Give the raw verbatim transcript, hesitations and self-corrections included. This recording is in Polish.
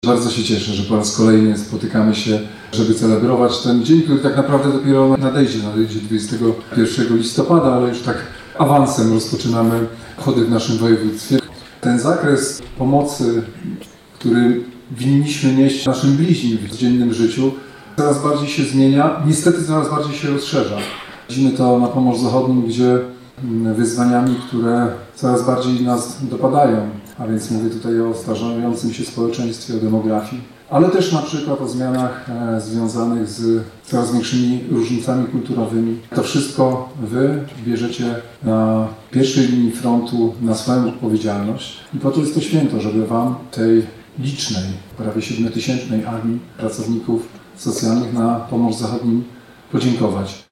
Bardzo się cieszę, że po raz kolejny spotykamy się, żeby celebrować ten dzień, który tak naprawdę dopiero nadejdzie, nadejdzie dwudziestego pierwszego listopada, ale już tak awansem rozpoczynamy chody w naszym województwie. Ten zakres pomocy, który winniśmy nieść naszym bliźnim w codziennym życiu, coraz bardziej się zmienia, niestety coraz bardziej się rozszerza. Widzimy to na Pomorzu Zachodnim, gdzie wyzwaniami, które coraz bardziej nas dopadają, a więc mówię tutaj o starzejącym się społeczeństwie, o demografii, ale też na przykład o zmianach e, związanych z coraz większymi różnicami kulturowymi. To wszystko Wy bierzecie na pierwszej linii frontu na swoją odpowiedzialność i po to jest to święto, żeby Wam tej licznej, prawie siedmiotysięcznej armii pracowników socjalnych na Pomorzu Zachodnim podziękować.